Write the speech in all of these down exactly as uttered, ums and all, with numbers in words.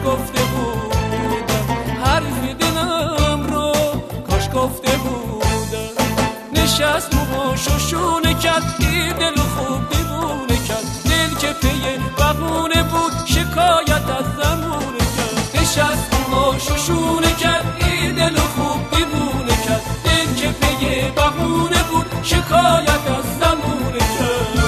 گفته بودم حرف دلم رو، کاش گفته بودم. نشست موهاشو شونه کرد، این دل خوب دیوونه کرد، دل که پی بهونه بود شکایت از زمونه کرد. نشست موهاشو شونه کرد، این دل خوب دیوونه کرد، دل که پی بهونه بود شکایت از زمونه کرد.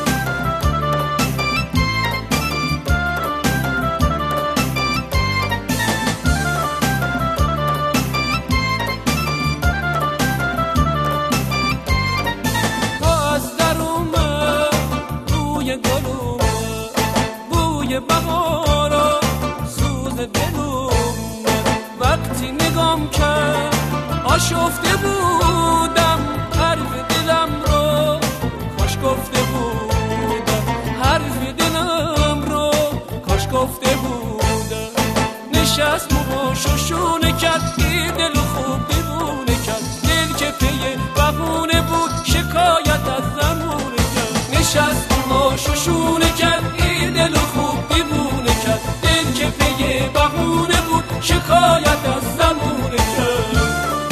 بوی بهارا سوز دلم، وقتی نگام کرد آشفته بودم حرف دلم رو، کاش گفته بودم حرف دلم رو، کاش گفته بودم. نشست موهاشو شونه کرد، این دل خوب دیوونه کرد، دل که پی بهونه بود شکایت از زمونه کرد. نشست موهاشو شونه کرد، این دل خوب دیوونه کرد، دل که پی بهونه بود شکایت از زمونه کرد.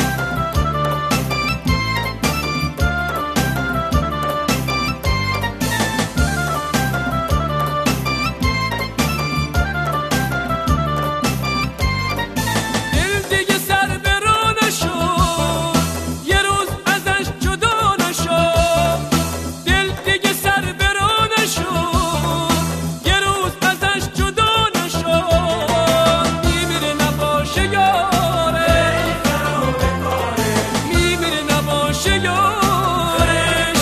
دل دیگه سر برا نشد، یه روز ازش جدا نشد، دل دیگه سر برا نشد، یه روز ازش جدا نشد. میمیره نباشه یاره، میمیره نباشه یارش.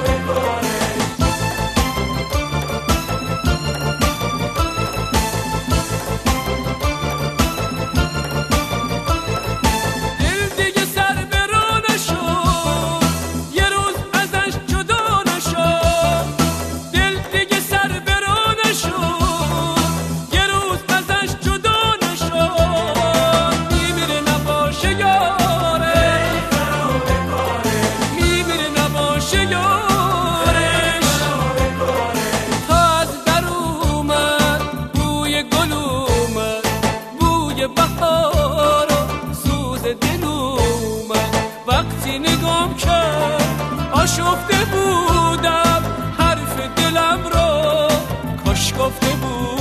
دل دیگه سر برا نشد، یه روز ازش جدا نشد، دل دیگه سر برا نشد، یه روز ازش جدا نشد. میمیره نباشه یاره، میمیره نباشه یارش. تا از در اومد بوی گل اومد، بوی بهار و سوز دل اومد، وقتی نگام کرد آشفته بودم حرف دلم رو، کاش گفته بود